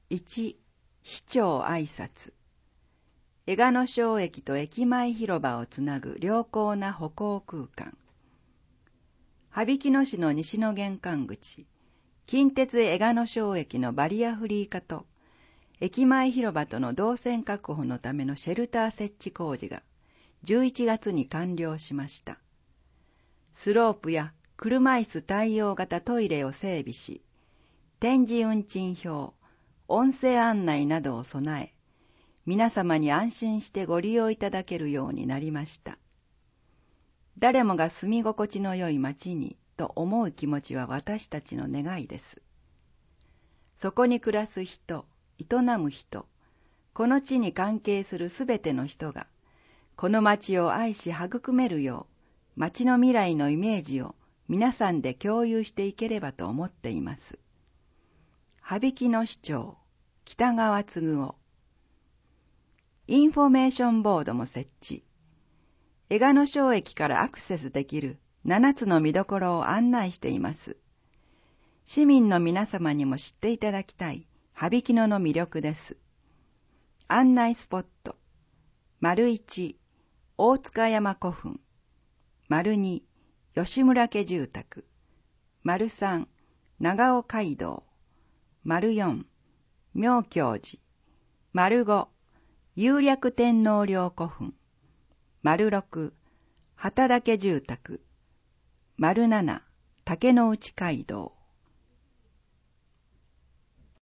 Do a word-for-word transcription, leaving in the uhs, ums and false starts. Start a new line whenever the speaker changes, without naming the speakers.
いち、市長挨拶。江賀野小駅と駅前広場をつなぐ良好な歩行空間。羽曳野市の西の玄関口、近鉄江賀野小駅のバリアフリー化と、駅前広場との動線確保のためのシェルター設置工事がじゅういちがつに完了しました。スロープや車椅子対応型トイレを整備し、点字運賃表、音声案内などを備え、皆様に安心してご利用いただけるようになりました。誰もが住み心地の良い街にと思う気持ちは私たちの願いです。そこに暮らす人、営む人、この地に関係するすべての人が、この街を愛し育めるよう、街の未来のイメージを皆さんで共有していければと思っています。羽曳野市長、北川嗣夫。インフォメーションボードも設置。江賀野小駅からアクセスできるななつの見どころを案内しています。市民の皆様にも知っていただきたい羽曳野の魅力です。案内スポット。丸いち、大塚山古墳。丸に、吉村家住宅。丸さん、長尾街道。丸よん、妙教寺。丸ご、有略天皇陵古墳。丸ろく、畑岳住宅。丸なな、竹之内街道。